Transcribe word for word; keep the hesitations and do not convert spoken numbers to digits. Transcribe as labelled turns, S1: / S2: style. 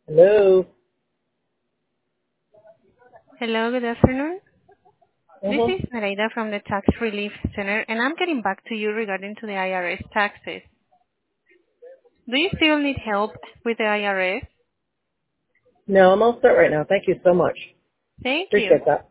S1: Hello.
S2: Hello, good afternoon. This
S1: Mm-hmm.
S2: is Nereida from the Tax Relief Center, and I'm getting back to you regarding to the I R S taxes. Do you still need help with the I R S?
S1: No, I'm all set right now. Thank you so much.
S2: Thank you.
S1: Appreciate that.